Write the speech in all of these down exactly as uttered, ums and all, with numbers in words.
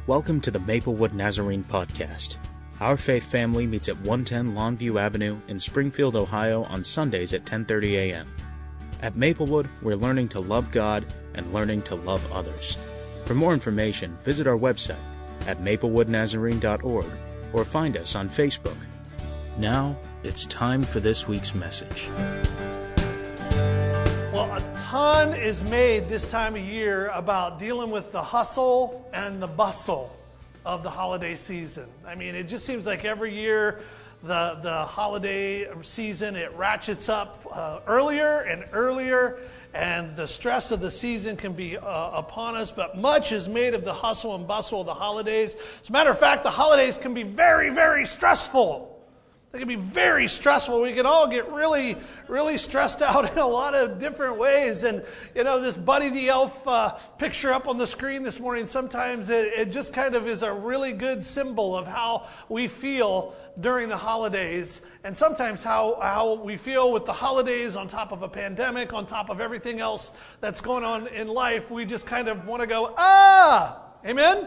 Welcome to the Maplewood Nazarene Podcast. Our faith family meets at one ten Longview Avenue in Springfield, Ohio on Sundays at ten thirty a.m. At Maplewood, we're learning to love God and learning to love others. For more information, visit our website at maplewood nazarene dot org or find us on Facebook. Now, it's time for this week's message. Well, a ton is made this time of year about dealing with the hustle and the bustle of the holiday season. I mean, it just seems like every year the the holiday season, it ratchets up uh, earlier and earlier, and the stress of the season can be uh, upon us, but much is made of the hustle and bustle of the holidays. As a matter of fact, the holidays can be very, very stressful. They can be very stressful. We can all get really, really stressed out in a lot of different ways. And, you know, this Buddy the Elf uh, picture up on the screen this morning, sometimes it, it just kind of is a really good symbol of how we feel during the holidays. And sometimes how, how we feel with the holidays on top of a pandemic, on top of everything else that's going on in life. We just kind of want to go, ah, amen?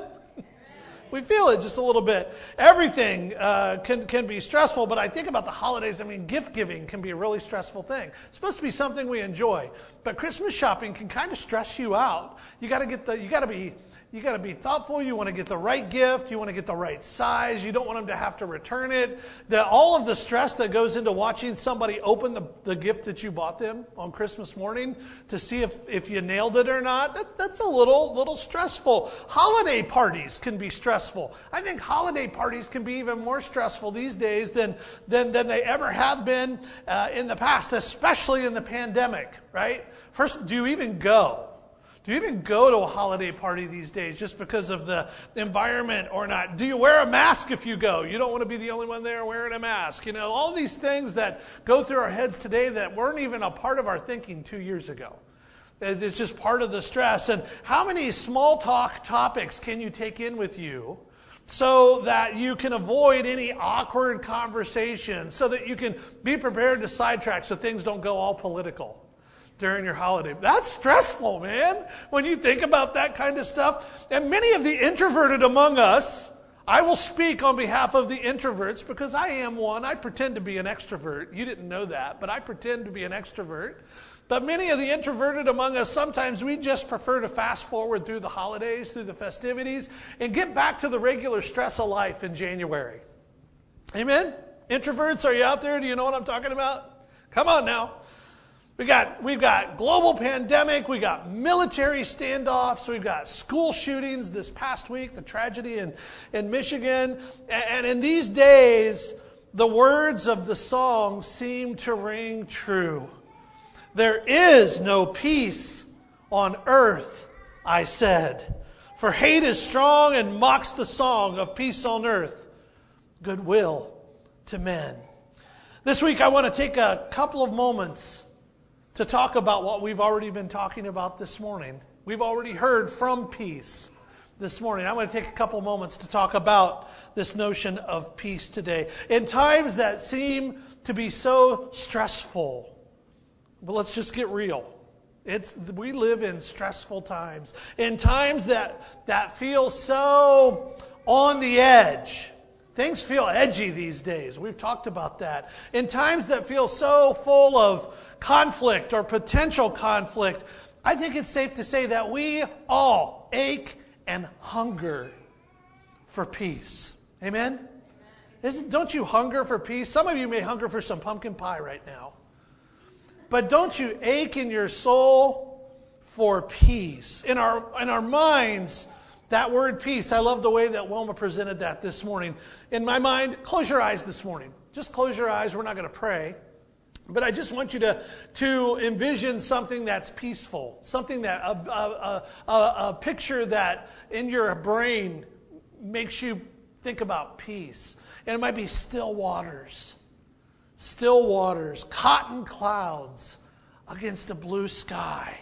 We feel it just a little bit. Everything uh, can can be stressful, but I think about the holidays. I mean, gift giving can be a really stressful thing. It's supposed to be something we enjoy, but Christmas shopping can kind of stress you out. You got to get the. You got to be. You got to be thoughtful. You want to get the right gift. You want to get the right size. You don't want them to have to return it. The, all of the stress that goes into watching somebody open the, the gift that you bought them on Christmas morning to see if, if you nailed it or not, that, that's a little, little stressful. Holiday parties can be stressful. I think holiday parties can be even more stressful these days than, than, than they ever have been uh, in the past, especially in the pandemic, right? First, do you even go? Do you even go to a holiday party these days just because of the environment or not? Do you wear a mask if you go? You don't want to be the only one there wearing a mask. You know, all these things that go through our heads today that weren't even a part of our thinking two years ago. It's just part of the stress. And how many small talk topics can you take in with you so that you can avoid any awkward conversation, so that you can be prepared to sidetrack so things don't go all political during your holiday? That's stressful, man, when you think about that kind of stuff. And many of the introverted among us, I will speak on behalf of the introverts because I am one. I pretend to be an extrovert. You didn't know that, but I pretend to be an extrovert. But many of the introverted among us, sometimes we just prefer to fast forward through the holidays, through the festivities, and get back to the regular stress of life in January. Amen? Introverts, are you out there? Do you know what I'm talking about? Come on now. We got, we've got global pandemic, we got military standoffs, we've got school shootings this past week, the tragedy in, in Michigan. And, and in these days, the words of the song seem to ring true. There is no peace on earth, I said. For hate is strong and mocks the song of peace on earth, goodwill to men. This week I want to take a couple of moments to talk about what we've already been talking about this morning. We've already heard from peace this morning. I'm going to take a couple moments to talk about this notion of peace today. In times that seem to be so stressful, but let's just get real. It's we live in stressful times. In times that, that feel so on the edge. Things feel edgy these days. We've talked about that. In times that feel so full of conflict or potential conflict, I think it's safe to say that we all ache and hunger for peace. Amen? Isn't, don't you hunger for peace? Some of you may hunger for some pumpkin pie right now. But don't you ache in your soul for peace? In our, in our minds, that word peace, I love the way that Wilma presented that this morning. In my mind, close your eyes this morning. Just close your eyes. We're not going to pray. But I just want you to, to envision something that's peaceful, something that, a, a, a, a picture that in your brain makes you think about peace. And it might be still waters, still waters, cotton clouds against a blue sky,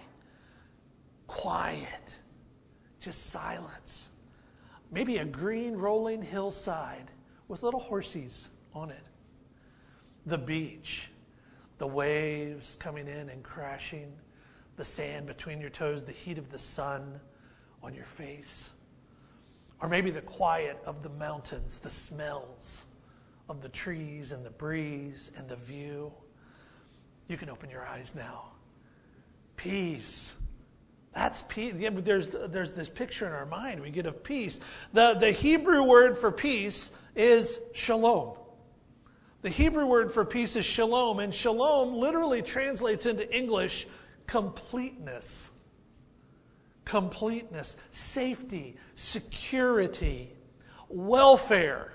quiet, just silence. Maybe a green rolling hillside with little horsies on it. The beach. The waves coming in and crashing, the sand between your toes, the heat of the sun on your face. Or maybe the quiet of the mountains, the smells of the trees and the breeze and the view. You can open your eyes now. Peace. That's peace. Yeah, but there's, there's this picture in our mind we get of peace. The, the Hebrew word for peace is shalom. The Hebrew word for peace is shalom, and shalom literally translates into English completeness. Completeness, safety, security, welfare,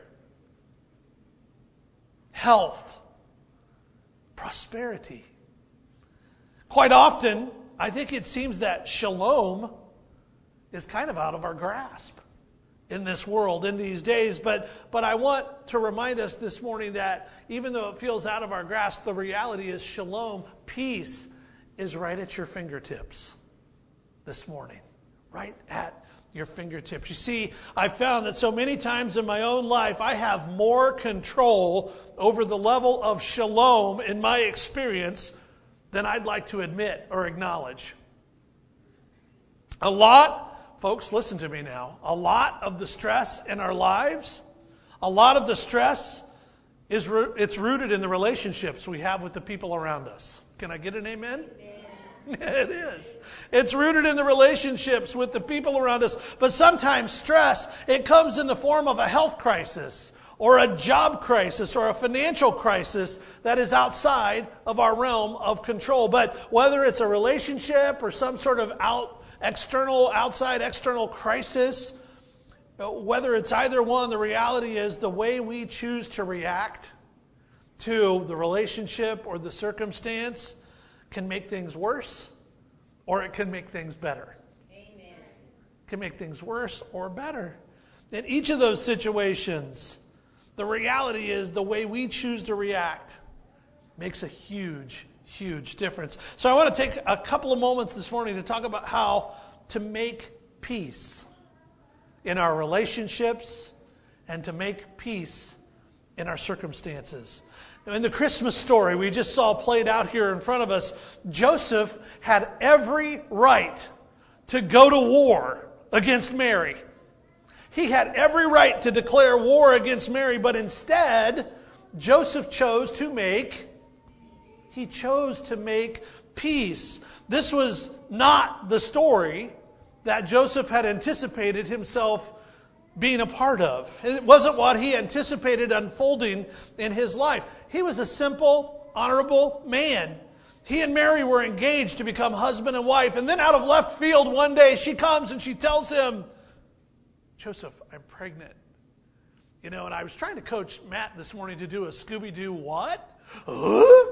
health, prosperity. Quite often, I think it seems that shalom is kind of out of our grasp in this world, in these days. But, but I want to remind us this morning that even though it feels out of our grasp, the reality is shalom, peace, is right at your fingertips this morning. Right at your fingertips. You see, I found that so many times in my own life, I have more control over the level of shalom in my experience than I'd like to admit or acknowledge. A lot, folks, listen to me now, a lot of the stress in our lives, a lot of the stress, is it's rooted in the relationships we have with the people around us. Can I get an amen? It is. It's rooted in the relationships with the people around us. But sometimes stress, it comes in the form of a health crisis or a job crisis or a financial crisis that is outside of our realm of control. But whether it's a relationship or some sort of out external, outside external crisis, whether it's either one, the reality is the way we choose to react to the relationship or the circumstance can make things worse, or it can make things better. Amen. It can make things worse or better. In each of those situations, the reality is the way we choose to react makes a huge, huge difference. So I want to take a couple of moments this morning to talk about how to make peace in our relationships and to make peace in our circumstances. In the Christmas story we just saw played out here in front of us, Joseph had every right to go to war against Mary. He had every right to declare war against Mary, but instead, Joseph chose to make, he chose to make peace. This was not the story that Joseph had anticipated himself being a part of. It wasn't what he anticipated unfolding in his life. He was a simple, honorable man. He and Mary were engaged to become husband and wife. And then out of left field one day, she comes and she tells him, Joseph, I'm pregnant. You know, and I was trying to coach Matt this morning to do a Scooby-Doo what? Huh?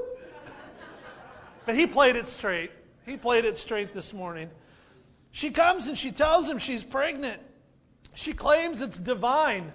But he played it straight. He played it straight this morning. She comes and she tells him she's pregnant. She claims it's divine.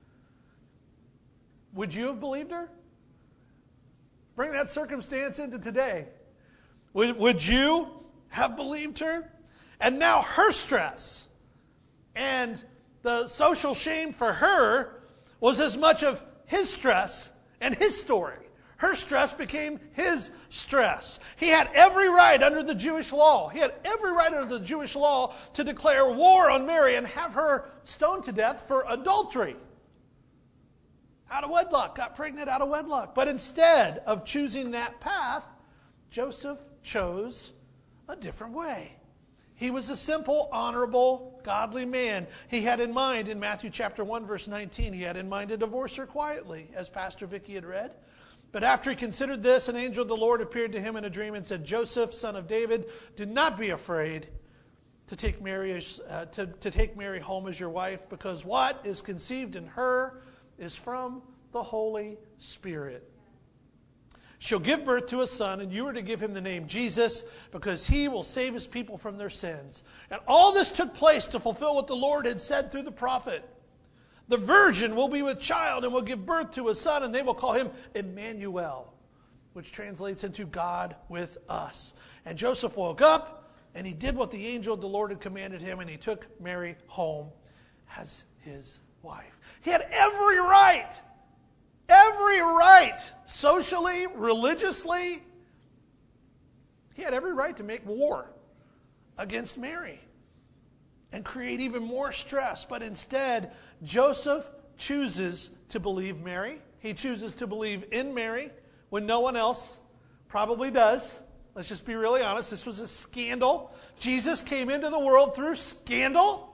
Would you have believed her? Bring that circumstance into today. Would, would you have believed her? And now her stress and the social shame for her was as much of his stress and his story. Her stress became his stress. He had every right under the Jewish law. He had every right under the Jewish law to declare war on Mary and have her stoned to death for adultery. Out of wedlock, got pregnant out of wedlock. But instead of choosing that path, Joseph chose a different way. He was a simple, honorable, godly man. He had in mind, in Matthew chapter one, verse nineteen, he had in mind to divorce her quietly, as Pastor Vicki had read. But after he considered this, an angel of the Lord appeared to him in a dream and said, Joseph, son of David, do not be afraid to take Mary as, uh, to, to take Mary home as your wife, because what is conceived in her is from the Holy Spirit. She'll give birth to a son, and you are to give him the name Jesus, because he will save his people from their sins. And all this took place to fulfill what the Lord had said through the prophet. The virgin will be with child and will give birth to a son, and they will call him Emmanuel, which translates into God with us. And Joseph woke up, and he did what the angel of the Lord had commanded him, and he took Mary home as his wife. He had every right, every right, socially, religiously, he had every right to make war against Mary. and create even more stress. But instead, Joseph chooses to believe Mary. He chooses to believe in Mary when no one else probably does. Let's just be really honest. This was a scandal. Jesus came into the world through scandal.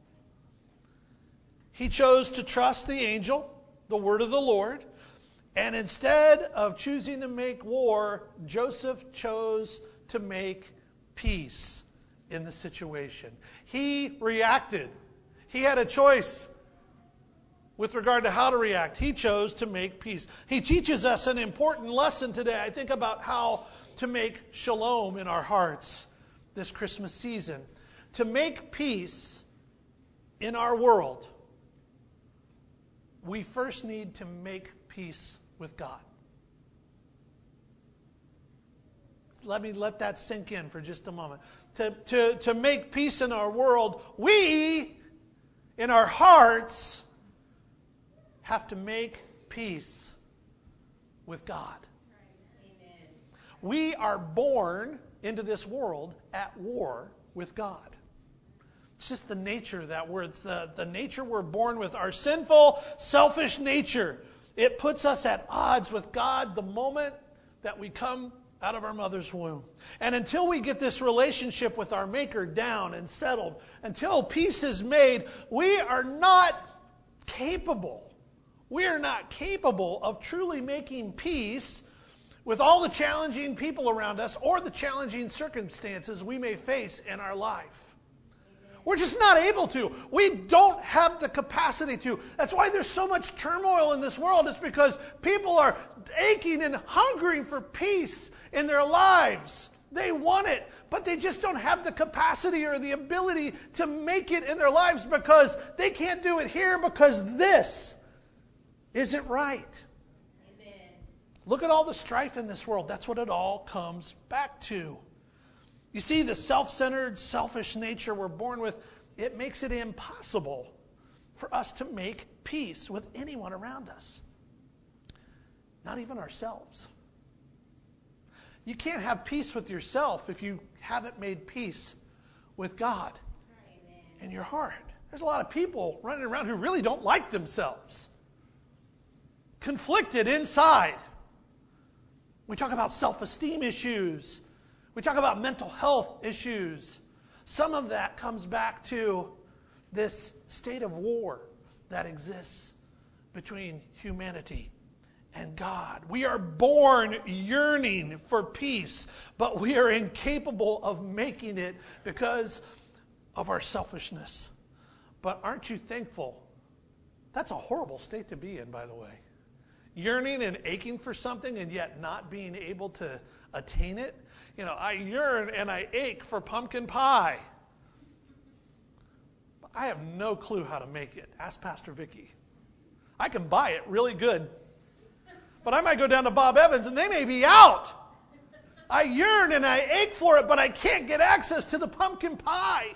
He chose to trust the angel, the word of the Lord. And instead of choosing to make war, Joseph chose to make peace in the situation. He reacted. He had a choice with regard to how to react. He chose to make peace. He teaches us an important lesson today. I think about how to make shalom in our hearts this Christmas season. To make peace in our world, we first need to make peace with God. Let me let that sink in for just a moment. To, to, to make peace in our world, we, in our hearts, have to make peace with God. Amen. We are born into this world at war with God. It's just the nature that we're, it's the, the nature we're born with, our sinful, selfish nature. It puts us at odds with God the moment that we come out of our mother's womb. And until we get this relationship with our Maker down and settled, until peace is made, we are not capable. We are not capable of truly making peace with all the challenging people around us or the challenging circumstances we may face in our life. We're just not able to. We don't have the capacity to. That's why there's so much turmoil in this world. It's because people are aching and hungering for peace in their lives. They want it, but they just don't have the capacity or the ability to make it in their lives because they can't do it here because this isn't right. Amen. Look at all the strife in this world. That's what it all comes back to. You see, the self-centered, selfish nature we're born with, it makes it impossible for us to make peace with anyone around us. Not even ourselves. You can't have peace with yourself if you haven't made peace with God in your heart. There's a lot of people running around who really don't like themselves. Conflicted inside. We talk about self-esteem issues. We talk about mental health issues. Some of that comes back to this state of war that exists between humanity and God. We are born yearning for peace, but we are incapable of making it because of our selfishness. But aren't you thankful? That's a horrible state to be in, by the way. Yearning and aching for something and yet not being able to attain it. You know, I yearn and I ache for pumpkin pie. But I have no clue how to make it. Ask Pastor Vicky. I can buy it really good. But I might go down to Bob Evans and they may be out. I yearn and I ache for it, but I can't get access to the pumpkin pie.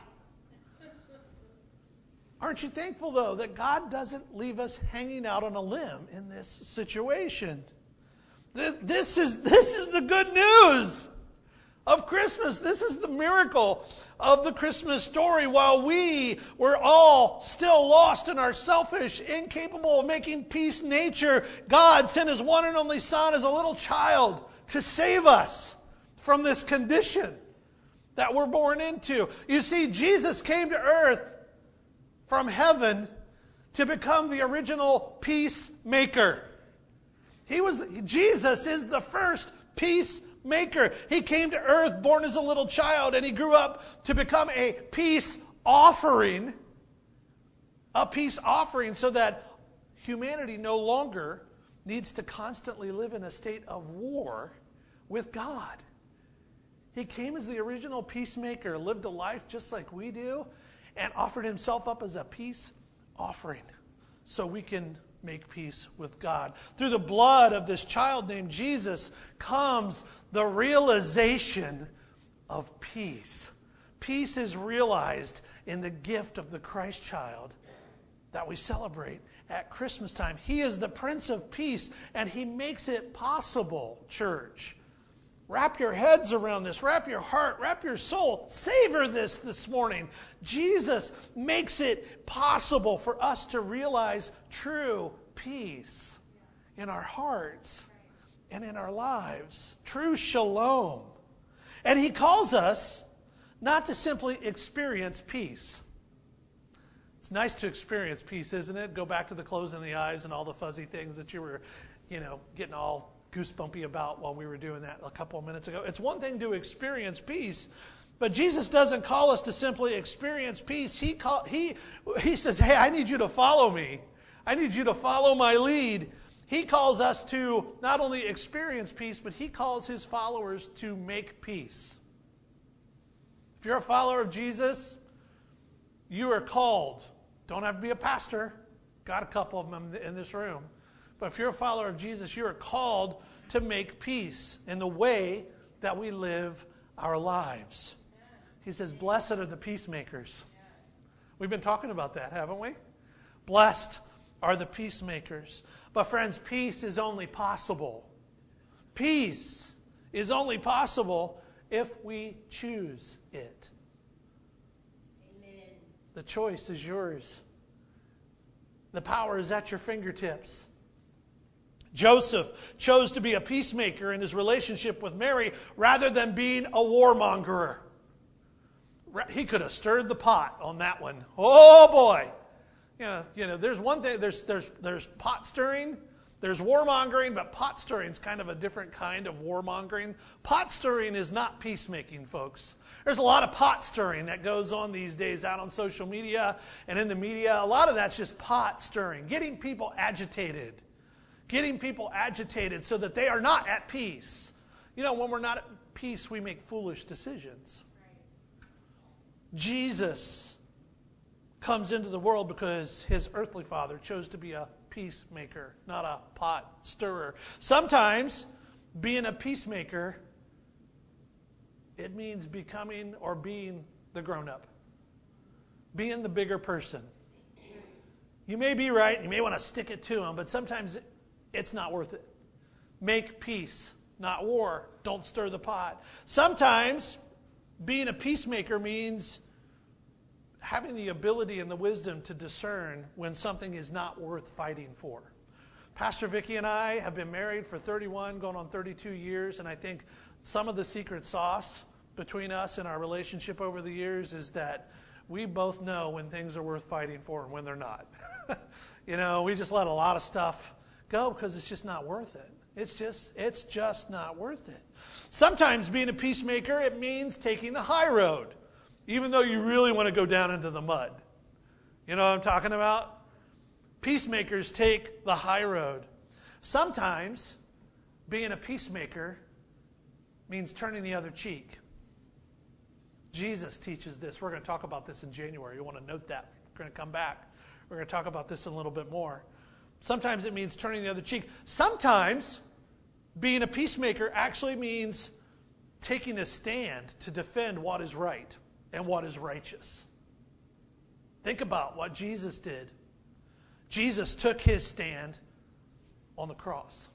Aren't you thankful, though, that God doesn't leave us hanging out on a limb in this situation? This is, this is the good news of Christmas. This is the miracle of the Christmas story. While we were all still lost in our selfish, incapable of making peace nature, God sent His one and only Son as a little child to save us from this condition that we're born into. You see, Jesus came to earth from heaven to become the original peacemaker. He was, Jesus is the first peacemaker. He came to earth born as a little child, and He grew up to become a peace offering. A peace offering so that humanity no longer needs to constantly live in a state of war with God. He came as the original peacemaker, lived a life just like we do, and offered Himself up as a peace offering so we can make peace with God. Through the blood of this child named Jesus comes the realization of peace. Peace is realized in the gift of the Christ child that we celebrate at Christmas time. He is the Prince of Peace, and He makes it possible, church, Wrap your heads around this. Wrap your heart. Wrap your soul. Savor this this morning. Jesus makes it possible for us to realize true peace in our hearts and in our lives. True shalom. And he calls us not to simply experience peace. It's nice to experience peace, isn't it? Go back to the clothes in the eyes and all the fuzzy things that you were, you know, getting all goosebumpy about while we were doing that a couple of minutes ago. It's one thing to experience peace, but Jesus doesn't call us to simply experience peace. He call, he he says, hey, I need you to follow me. I need you to follow my lead. He calls us to not only experience peace, but he calls his followers to make peace. If you're a follower of Jesus, you are called. Don't have to be a pastor. Got a couple of them in this room. But if you're a follower of Jesus, you are called to make peace in the way that we live our lives. He says, blessed are the peacemakers. We've been talking about that, haven't we? Blessed are the peacemakers. But friends, peace is only possible. Peace is only possible if we choose it. The choice is yours. The power is at your fingertips. Joseph chose to be a peacemaker in his relationship with Mary rather than being a warmonger. He could have stirred the pot on that one. Oh boy. You know, you know, there's one thing, there's there's there's pot stirring, there's warmongering, but pot stirring is kind of a different kind of warmongering. Pot stirring is not peacemaking, folks. There's a lot of pot stirring that goes on these days out on social media and in the media. A lot of that's just pot stirring, getting people agitated, getting people agitated so that they are not at peace. You know, when we're not at peace, we make foolish decisions. Right. Jesus comes into the world because his earthly father chose to be a peacemaker, not a pot stirrer. Sometimes being a peacemaker, it means becoming or being the grown-up, being the bigger person. You may be right, you may want to stick it to them, but sometimes it's not worth it. Make peace, not war. Don't stir the pot. Sometimes being a peacemaker means having the ability and the wisdom to discern when something is not worth fighting for. Pastor Vicki and I have been married for thirty-one, going on thirty-two years, and I think some of the secret sauce between us and our relationship over the years is that we both know when things are worth fighting for and when they're not. You know, we just let a lot of stuff go because it's just not worth it. It's just, it's just not worth it. Sometimes being a peacemaker, it means taking the high road, even though you really want to go down into the mud. You know what I'm talking about? Peacemakers take the high road. Sometimes being a peacemaker means turning the other cheek. Jesus teaches this. We're going to talk about this in January. You want to note that. We're going to come back. We're going to talk about this in a little bit more. Sometimes it means turning the other cheek. Sometimes being a peacemaker actually means taking a stand to defend what is right and what is righteous. Think about what Jesus did. Jesus took his stand on the cross.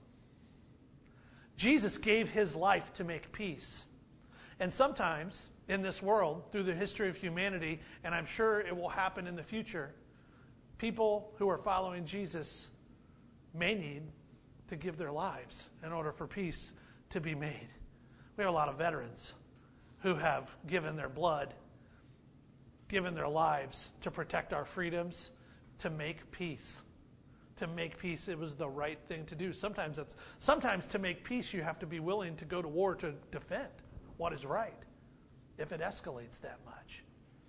Jesus gave his life to make peace. And sometimes in this world, through the history of humanity, and I'm sure it will happen in the future, people who are following Jesus may need to give their lives in order for peace to be made. We have a lot of veterans who have given their blood, given their lives to protect our freedoms, to make peace. To make peace, it was the right thing to do. Sometimes it's, sometimes to make peace, you have to be willing to go to war to defend what is right, if it escalates that much.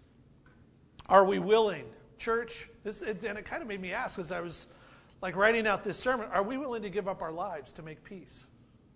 Are we willing, church? This, it, and it kind of made me ask as I was like writing out this sermon, are we willing to give up our lives to make peace?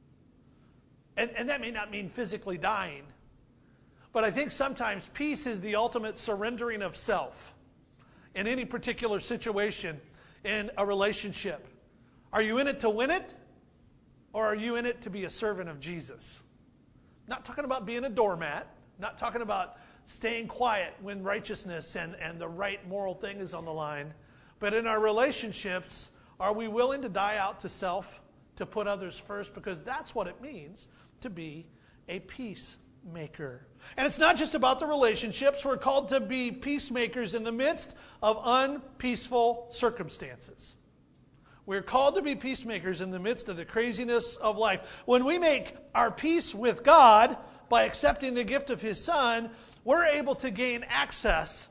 And, and that may not mean physically dying, but I think sometimes peace is the ultimate surrendering of self in any particular situation in a relationship. Are you in it to win it, or are you in it to be a servant of Jesus? Not talking about being a doormat, not talking about staying quiet when righteousness and, and the right moral thing is on the line, but in our relationships, are we willing to die out to self, to put others first? Because that's what it means to be a peacemaker. And it's not just about the relationships. We're called to be peacemakers in the midst of unpeaceful circumstances. We're called to be peacemakers in the midst of the craziness of life. When we make our peace with God by accepting the gift of His Son, we're able to gain access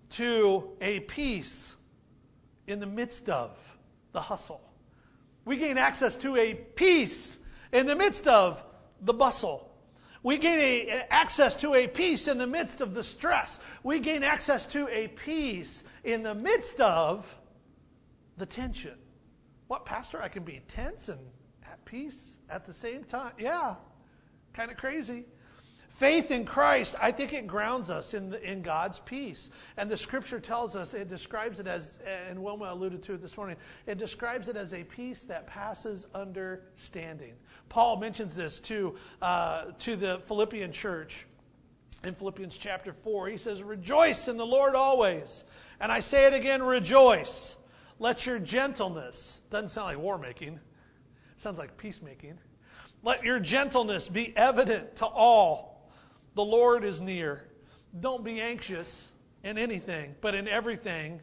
to a peace in the midst of the hustle. We gain access to a peace in the midst of the bustle. We gain a, access to a peace in the midst of the stress. We gain access to a peace in the midst of the tension. What, Pastor? I can be tense and at peace at the same time? Yeah, kind of crazy. Faith in Christ, I think it grounds us in the, in God's peace. And the Scripture tells us, it describes it as, and Wilma alluded to it this morning, it describes it as a peace that passes understanding. Paul mentions this to, uh, to the Philippian church in Philippians chapter four. He says, "Rejoice in the Lord always. And I say it again, rejoice. Let your gentleness," doesn't sound like war making, sounds like peacemaking. "Let your gentleness be evident to all. The Lord is near. Don't be anxious in anything, but in everything,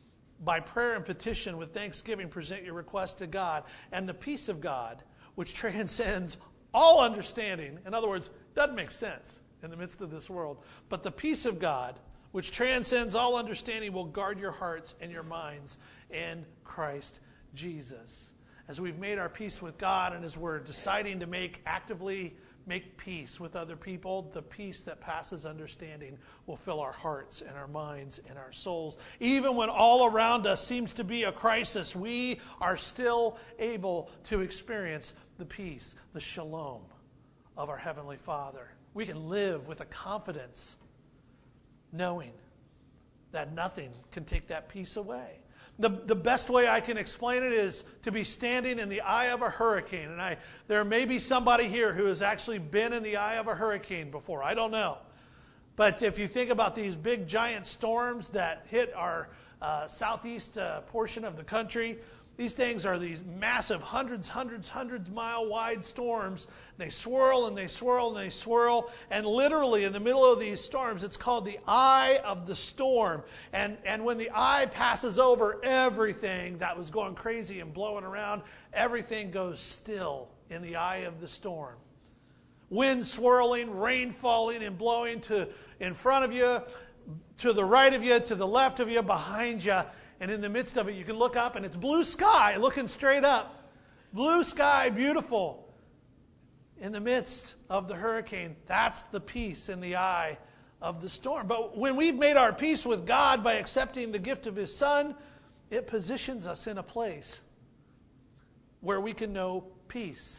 by prayer and petition with thanksgiving, present your request to God. And the peace of God, which transcends all understanding," in other words, doesn't make sense in the midst of this world, but the peace of God, which transcends all understanding, will guard your hearts and your minds in Christ Jesus. As we've made our peace with God and His Word, deciding to make actively make peace with other people, the peace that passes understanding will fill our hearts and our minds and our souls. Even when all around us seems to be a crisis, we are still able to experience the peace, the shalom of our Heavenly Father. We can live with a confidence knowing that nothing can take that peace away. The, the best way I can explain it is to be standing in the eye of a hurricane. And I, there may be somebody here who has actually been in the eye of a hurricane before. I don't know. But if you think about these big giant storms that hit our uh, southeast uh, portion of the country, these things are these massive hundreds, hundreds, hundreds mile wide storms. They swirl and they swirl and they swirl. And literally in the middle of these storms, it's called the eye of the storm. And, and when the eye passes over, everything that was going crazy and blowing around, everything goes still in the eye of the storm. Wind swirling, rain falling and blowing to in front of you, to the right of you, to the left of you, behind you. And in the midst of it, you can look up and it's blue sky looking straight up. Blue sky, beautiful. In the midst of the hurricane, that's the peace in the eye of the storm. But when we've made our peace with God by accepting the gift of His Son, it positions us in a place where we can know peace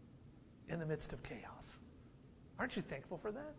in the midst of chaos. Aren't you thankful for that?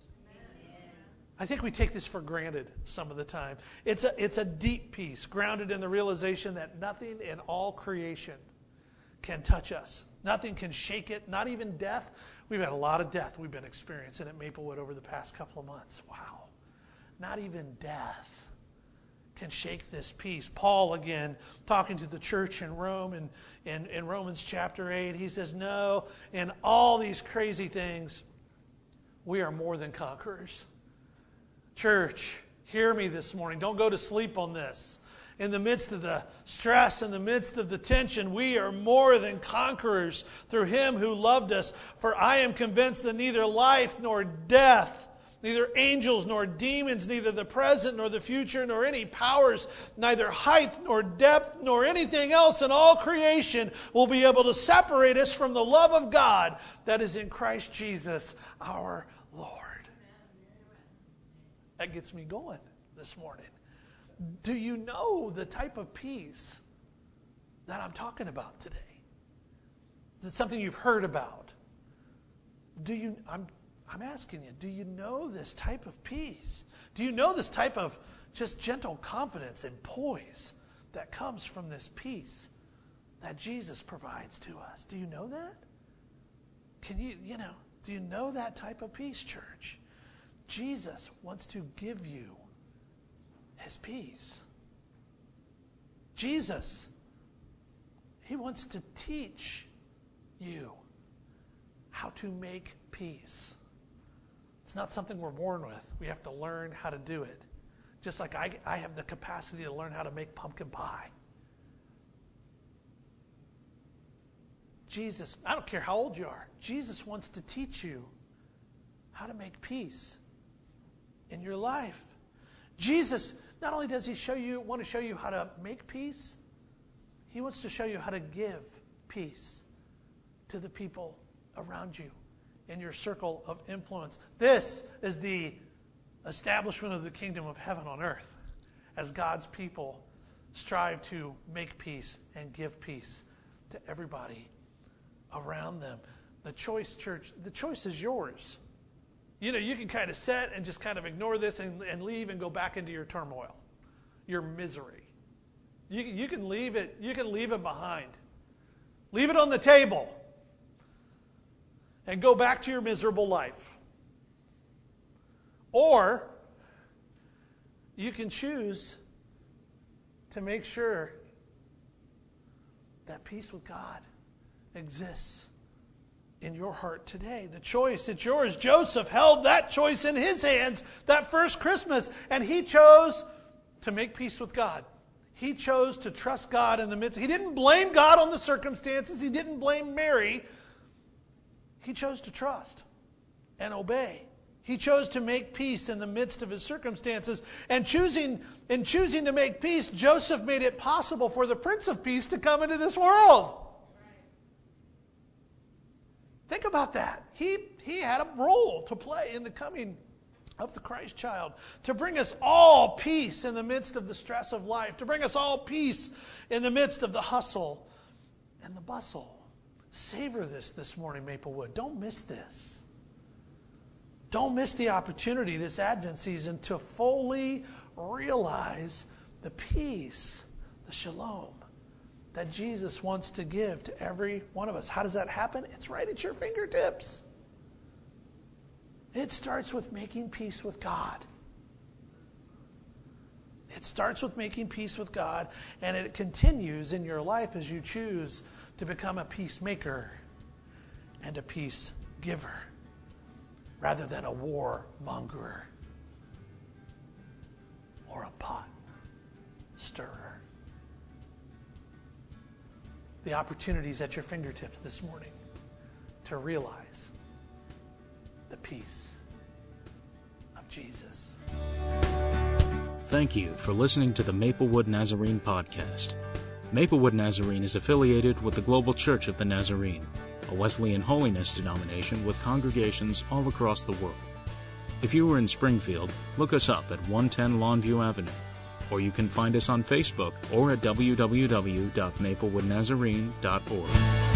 I think we take this for granted some of the time. It's a, it's a deep peace, grounded in the realization that nothing in all creation can touch us. Nothing can shake it, not even death. We've had a lot of death we've been experiencing at Maplewood over the past couple of months. Wow. Not even death can shake this peace. Paul, again, talking to the church in Rome, in, in, in Romans chapter eight, he says, no, in all these crazy things, we are more than conquerors. Church, hear me this morning. Don't go to sleep on this. In the midst of the stress, in the midst of the tension, we are more than conquerors through Him who loved us. For I am convinced that neither life nor death, neither angels nor demons, neither the present nor the future, nor any powers, neither height nor depth, nor anything else in all creation will be able to separate us from the love of God that is in Christ Jesus our Lord. That gets me going this morning. Do you know the type of peace that I'm talking about today? Is it something you've heard about? Do you, I'm, I'm asking you, do you know this type of peace? Do you know this type of just gentle confidence and poise that comes from this peace that Jesus provides to us? Do you know that? Can you, you know, do you know that type of peace, church? Jesus wants to give you His peace. Jesus, He wants to teach you how to make peace. It's not something we're born with. We have to learn how to do it. Just like I, I have the capacity to learn how to make pumpkin pie. Jesus, I don't care how old you are, Jesus wants to teach you how to make peace in your life. Jesus, not only does he show you, want to show you how to make peace, he wants to show you how to give peace to the people around you in your circle of influence. This is the establishment of the kingdom of heaven on earth as God's people strive to make peace and give peace to everybody around them. The choice, church, the choice is yours. You know, you can kind of set and just kind of ignore this and, and leave and go back into your turmoil, your misery. You, you can leave it, you can leave it behind. Leave it on the table and go back to your miserable life. Or you can choose to make sure that peace with God exists in your heart today. The choice, it's yours. Joseph held that choice in his hands that first Christmas, and he chose to make peace with God. He chose to trust God in the midst. He didn't blame God on the circumstances. He didn't blame Mary. He chose to trust and obey. He chose to make peace in the midst of his circumstances. And choosing, in choosing to make peace, Joseph made it possible for the Prince of Peace to come into this world. Think about that. He, he had a role to play in the coming of the Christ child, to bring us all peace in the midst of the stress of life, to bring us all peace in the midst of the hustle and the bustle. Savor this this morning, Maplewood. Don't miss this. Don't miss the opportunity this Advent season to fully realize the peace, the shalom, that Jesus wants to give to every one of us. How does that happen? It's right at your fingertips. It starts with making peace with God. It starts with making peace with God, and it continues in your life as you choose to become a peacemaker and a peace giver rather than a war mongerer or a pot stirrer. The opportunities at your fingertips this morning to realize the peace of Jesus. Thank you for listening to the Maplewood Nazarene podcast. Maplewood Nazarene is affiliated with the Global Church of the Nazarene, a Wesleyan holiness denomination with congregations all across the world. If you are in Springfield, look us up at one ten Longview Avenue, or you can find us on Facebook or at w w w dot maplewood nazarene dot org.